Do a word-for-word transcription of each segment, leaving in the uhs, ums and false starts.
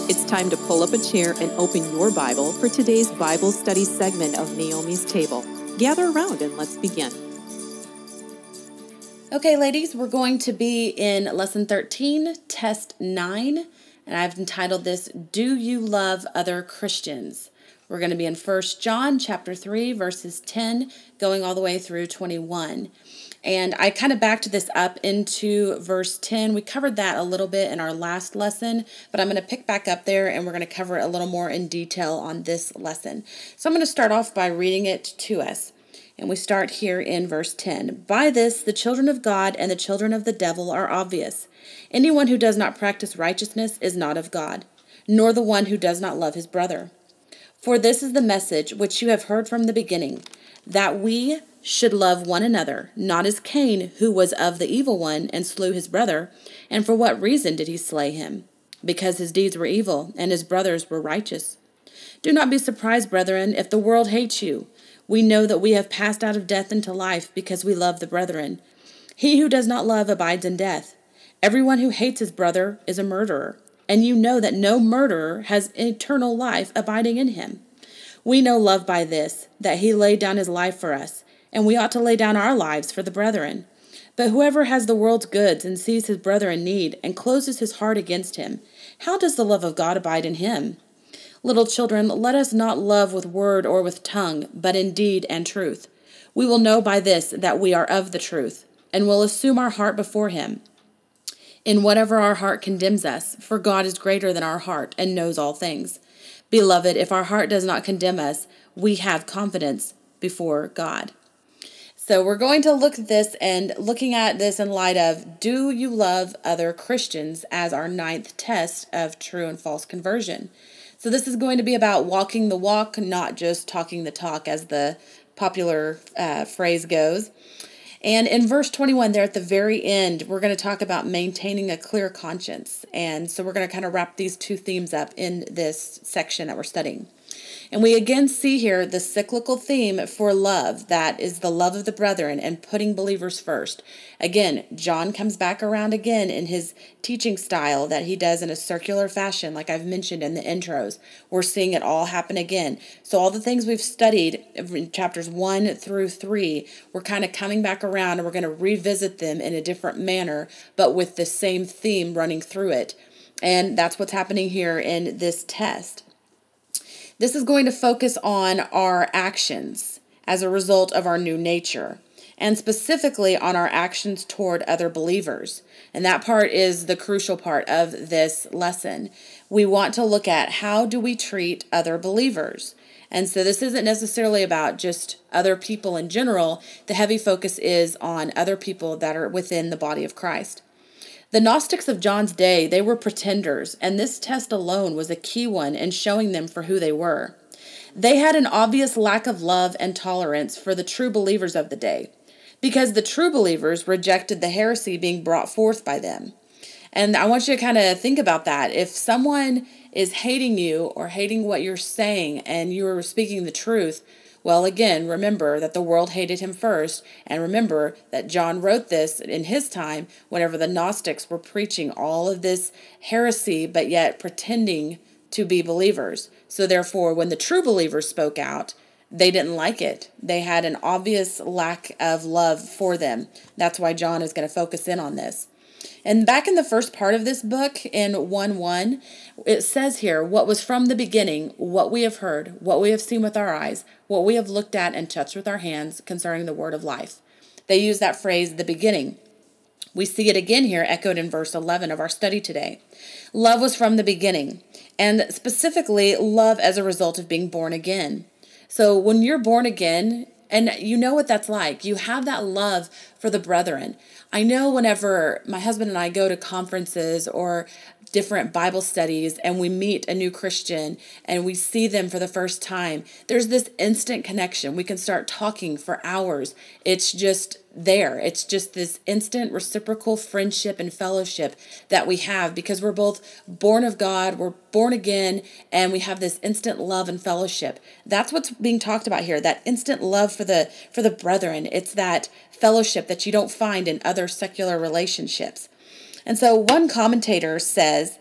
It's time to pull up a chair and open your Bible for today's Bible study segment of Naomi's Table. Gather around and let's begin. Okay, ladies, we're going to be in Lesson thirteen, Test nine, and I've entitled this, Do You Love Other Christians? We're going to be in First John chapter three, verses ten, going all the way through twenty-one. And I kind of backed this up into verse ten. We covered that a little bit in our last lesson, but I'm going to pick back up there and we're going to cover it a little more in detail on this lesson. So I'm going to start off by reading it to us. And we start here in verse ten. By this, the children of God and the children of the devil are obvious. Anyone who does not practice righteousness is not of God, nor the one who does not love his brother. For this is the message which you have heard from the beginning, that we should love one another, not as Cain, who was of the evil one and slew his brother. And for what reason did he slay him? Because his deeds were evil and his brothers were righteous. Do not be surprised, brethren, if the world hates you. We know that we have passed out of death into life because we love the brethren. He who does not love abides in death. Everyone who hates his brother is a murderer, and you know that no murderer has eternal life abiding in him. We know love by this, that he laid down his life for us, and we ought to lay down our lives for the brethren. But whoever has the world's goods and sees his brother in need and closes his heart against him, how does the love of God abide in him? Little children, let us not love with word or with tongue, but in deed and truth. We will know by this that we are of the truth, and will assume our heart before him, in whatever our heart condemns us, for God is greater than our heart and knows all things. Beloved, if our heart does not condemn us, we have confidence before God. So we're going to look at this and looking at this in light of, do you love other Christians, as our ninth test of true and false conversion? So this is going to be about walking the walk, not just talking the talk, as the popular uh, phrase goes. And in verse twenty-one there at the very end, we're going to talk about maintaining a clear conscience. And so we're going to kind of wrap these two themes up in this section that we're studying. And we again see here the cyclical theme for love, that is the love of the brethren and putting believers first. Again, John comes back around again in his teaching style that he does in a circular fashion, like I've mentioned in the intros. We're seeing it all happen again. So all the things we've studied in chapters one through three, we're kind of coming back around and we're going to revisit them in a different manner, but with the same theme running through it. And that's what's happening here in this test. This is going to focus on our actions as a result of our new nature, and specifically on our actions toward other believers. And that part is the crucial part of this lesson. We want to look at, how do we treat other believers? And so this isn't necessarily about just other people in general. The heavy focus is on other people that are within the body of Christ. The Gnostics of John's day, they were pretenders, and this test alone was a key one in showing them for who they were. They had an obvious lack of love and tolerance for the true believers of the day, because the true believers rejected the heresy being brought forth by them. And I want you to kind of think about that. If someone is hating you or hating what you're saying and you're speaking the truth, well, again, remember that the world hated him first, and remember that John wrote this in his time whenever the Gnostics were preaching all of this heresy, but yet pretending to be believers. So therefore, when the true believers spoke out, they didn't like it. They had an obvious lack of love for them. That's why John is going to focus in on this. And back in the first part of this book, in one one, it says here, what was from the beginning, what we have heard, what we have seen with our eyes, what we have looked at and touched with our hands concerning the word of life. They use that phrase, the beginning. We see it again here echoed in verse eleven of our study today. Love was from the beginning, and specifically love as a result of being born again. So when you're born again, and you know what that's like, you have that love for the brethren. I know whenever my husband and I go to conferences or different Bible studies and we meet a new Christian and we see them for the first time, there's this instant connection. We can start talking for hours. It's just there. It's just this instant reciprocal friendship and fellowship that we have because we're both born of God, we're born again, and we have this instant love and fellowship. That's what's being talked about here, that instant love for the for the brethren. It's that fellowship that you don't find in other secular relationships. And so one commentator says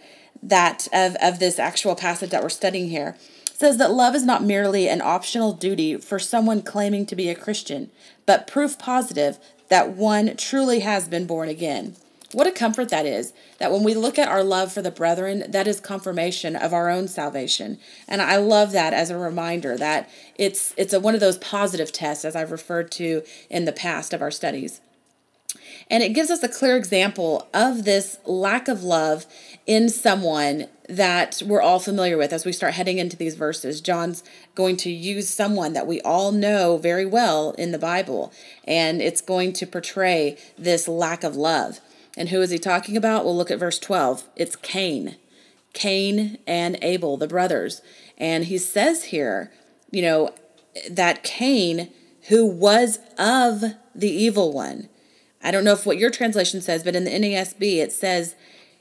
that of, of this actual passage that we're studying here. It says that love is not merely an optional duty for someone claiming to be a Christian, but proof positive that one truly has been born again. What a comfort that is, that when we look at our love for the brethren, that is confirmation of our own salvation. And I love that as a reminder that it's it's a, one of those positive tests, as I've referred to in the past of our studies. And it gives us a clear example of this lack of love in someone that we're all familiar with as we start heading into these verses. John's going to use someone that we all know very well in the Bible, and it's going to portray this lack of love. And who is he talking about? We'll look at verse twelve. It's Cain. Cain and Abel, the brothers. And he says here, you know, that Cain, who was of the evil one. I don't know if what your translation says, but in the N A S B it says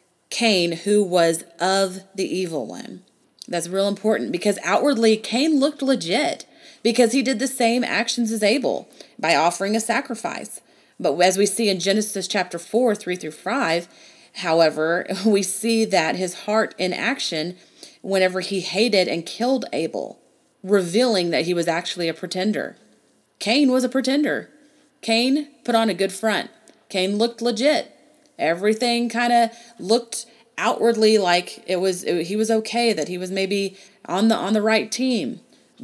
Cain, who was of the evil one. That's real important because outwardly Cain looked legit because he did the same actions as Abel by offering a sacrifice. But as we see in Genesis chapter four, three through five, however, we see that his heart in action whenever he hated and killed Abel, revealing that he was actually a pretender. Cain was a pretender. Cain put on a good front. Cain looked legit. Everything kind of looked outwardly like it was it, he was okay, that he was maybe on the on the right team.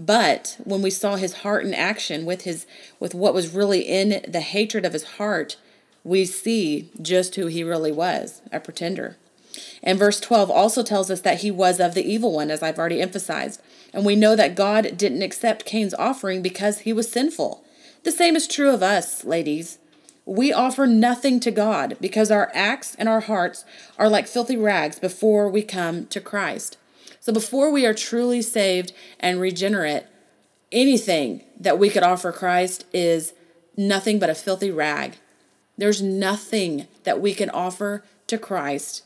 But when we saw his heart in action with his with what was really in the hatred of his heart, we see just who he really was, a pretender. And verse twelve also tells us that he was of the evil one, as I've already emphasized. And we know that God didn't accept Cain's offering because he was sinful. The same is true of us, ladies. We offer nothing to God because our acts and our hearts are like filthy rags before we come to Christ. So before we are truly saved and regenerate, anything that we could offer Christ is nothing but a filthy rag. There's nothing that we can offer to Christ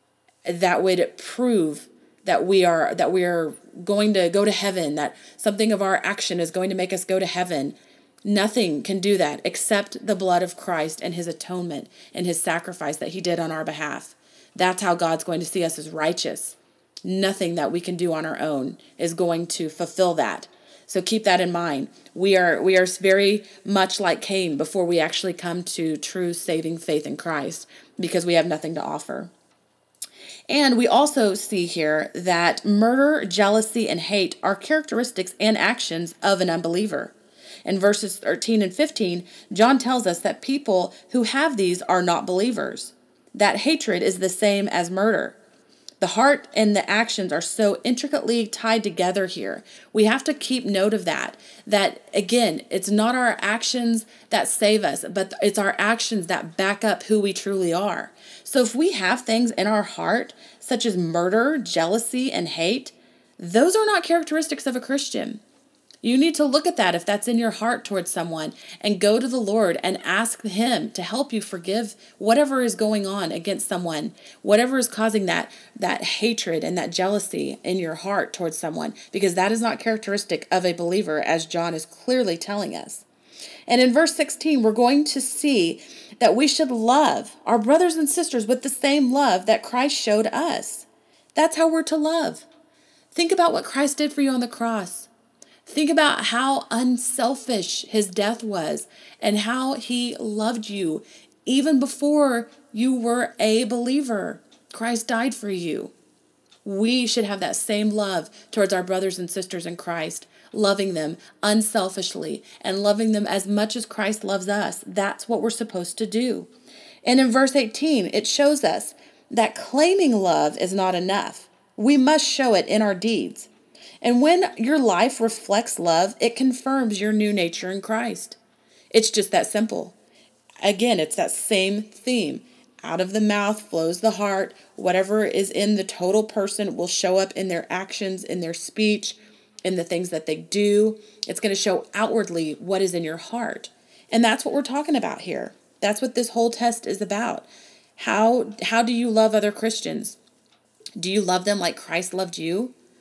that would prove that we are that we are going to go to heaven, that something of our action is going to make us go to heaven. Nothing can do that except the blood of Christ and his atonement and his sacrifice that he did on our behalf. That's how God's going to see us as righteous. Nothing that we can do on our own is going to fulfill that. So keep that in mind. We are we are very much like Cain before we actually come to true saving faith in Christ because we have nothing to offer. And we also see here that murder, jealousy, and hate are characteristics and actions of an unbeliever. In verses thirteen and fifteen, John tells us that people who have these are not believers. That hatred is the same as murder. The heart and the actions are so intricately tied together here. We have to keep note of that. That, again, it's not our actions that save us, but it's our actions that back up who we truly are. So if we have things in our heart, such as murder, jealousy, and hate, those are not characteristics of a Christian. You need to look at that if that's in your heart towards someone and go to the Lord and ask him to help you forgive whatever is going on against someone, whatever is causing that, that hatred and that jealousy in your heart towards someone, because that is not characteristic of a believer, as John is clearly telling us. And in verse sixteen, we're going to see that we should love our brothers and sisters with the same love that Christ showed us. That's how we're to love. Think about what Christ did for you on the cross. Think about how unselfish his death was and how he loved you even before you were a believer. Christ died for you. We should have that same love towards our brothers and sisters in Christ, loving them unselfishly and loving them as much as Christ loves us. That's what we're supposed to do. And in verse eighteen, it shows us that claiming love is not enough. We must show it in our deeds. And when your life reflects love, it confirms your new nature in Christ. It's just that simple. Again, it's that same theme. Out of the mouth flows the heart. Whatever is in the total person will show up in their actions, in their speech, in the things that they do. It's going to show outwardly what is in your heart. And that's what we're talking about here. That's what this whole test is about. How, how do you love other Christians? Do you love them like Christ loved you?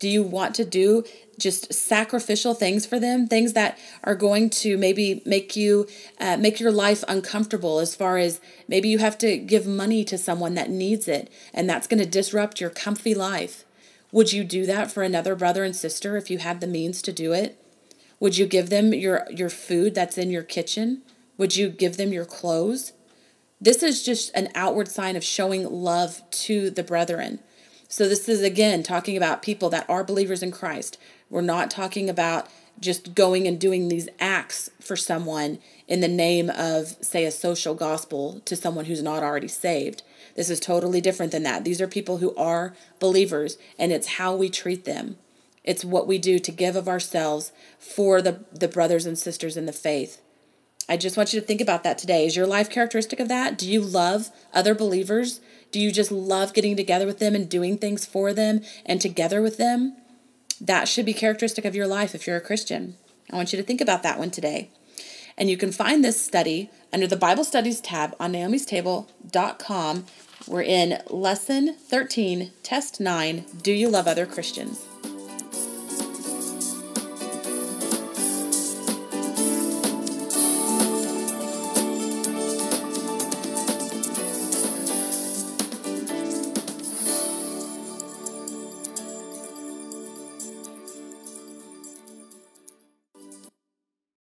Do you want to do just sacrificial things for them, things that are going to maybe make you uh, make your life uncomfortable, as far as maybe you have to give money to someone that needs it, and that's going to disrupt your comfy life? Would you do that for another brother and sister if you had the means to do it? Would you give them your, your food that's in your kitchen? Would you give them your clothes? This is just an outward sign of showing love to the brethren. So this is, again, talking about people that are believers in Christ. We're not talking about just going and doing these acts for someone in the name of, say, a social gospel to someone who's not already saved. This is totally different than that. These are people who are believers, and it's how we treat them. It's what we do to give of ourselves for the, the brothers and sisters in the faith. I just want you to think about that today. Is your life characteristic of that? Do you love other believers? Do you just love getting together with them and doing things for them and together with them? That should be characteristic of your life if you're a Christian. I want you to think about that one today. And you can find this study under the Bible Studies tab on naomis table dot com. We're in Lesson thirteen, Test nine, Do You Love Other Christians?